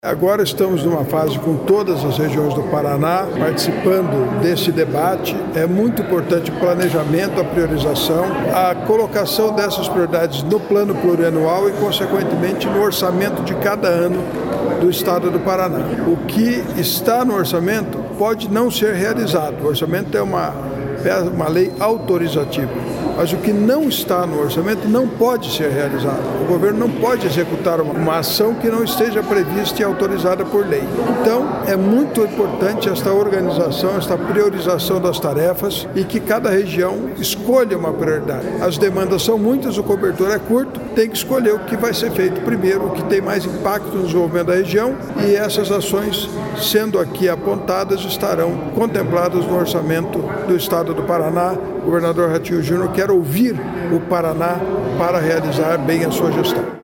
Agora estamos numa fase com todas as regiões do Paraná participando desse debate. É muito importante o planejamento, a priorização, a colocação dessas prioridades no plano plurianual e, consequentemente, no orçamento de cada ano do Estado do Paraná. O que está no orçamento pode não ser realizado. O orçamento é uma lei autorizativa. Mas o que não está no orçamento não pode ser realizado. O governo não pode executar uma ação que não esteja prevista e autorizada por lei. Então, é muito importante esta organização, esta priorização das tarefas e que cada região escolha uma prioridade. As demandas são muitas, o cobertor é curto, tem que escolher o que vai ser feito primeiro, o que tem mais impacto no desenvolvimento da região, e essas ações, sendo aqui apontadas, estarão contempladas no orçamento do Estado do Paraná. O governador Ratinho Júnior quer ouvir o Paraná para realizar bem a sua gestão.